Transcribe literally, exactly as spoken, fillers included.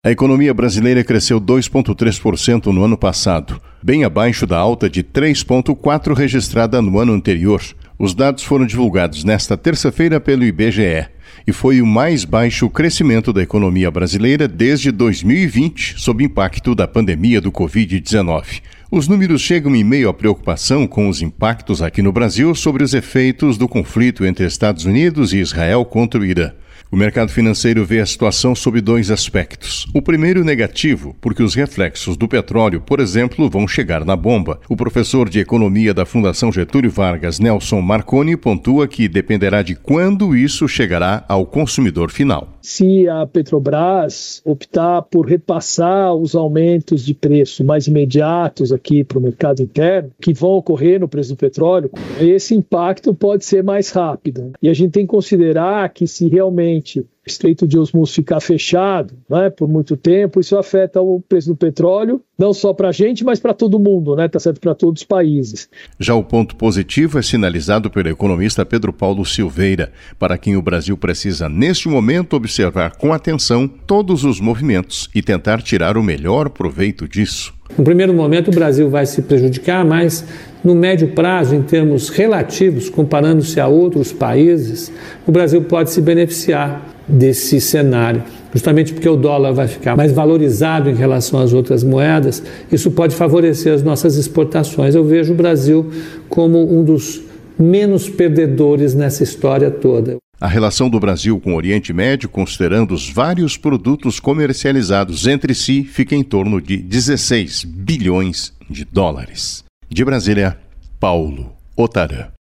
A economia brasileira cresceu dois vírgula três por cento no ano passado, bem abaixo da alta de três vírgula quatro por cento registrada no ano anterior. Os dados foram divulgados nesta terça-feira pelo I B G E e foi o mais baixo crescimento da economia brasileira desde dois mil e vinte, sob impacto da pandemia do covid dezenove. Os números chegam em meio à preocupação com os impactos aqui no Brasil sobre os efeitos do conflito entre Estados Unidos e Israel contra o Irã. O mercado financeiro vê a situação sob dois aspectos. O primeiro negativo, porque os reflexos do petróleo, por exemplo, vão chegar na bomba. O professor de economia da Fundação Getúlio Vargas, Nelson Marconi, pontua que dependerá de quando isso chegará ao consumidor final. Se a Petrobras optar por repassar os aumentos de preço mais imediatos aqui para o mercado interno, que vão ocorrer no preço do petróleo, esse impacto pode ser mais rápido. E a gente tem que considerar que se realmente o Estreito de Hormuz ficar fechado, né, por muito tempo, isso afeta o preço do petróleo, não só para a gente, mas para todo mundo, né, tá certo, para todos os países. Já o ponto positivo é sinalizado pelo economista Pedro Paulo Silveira, para quem o Brasil precisa, neste momento, observar com atenção todos os movimentos e tentar tirar o melhor proveito disso. No primeiro momento, o Brasil vai se prejudicar, mas no médio prazo, em termos relativos, comparando-se a outros países, o Brasil pode se beneficiar desse cenário. Justamente porque o dólar vai ficar mais valorizado em relação às outras moedas, isso pode favorecer as nossas exportações. Eu vejo o Brasil como um dos menos perdedores nessa história toda. A relação do Brasil com o Oriente Médio, considerando os vários produtos comercializados entre si, fica em torno de dezesseis bilhões de dólares. De Brasília, Paulo Otarã.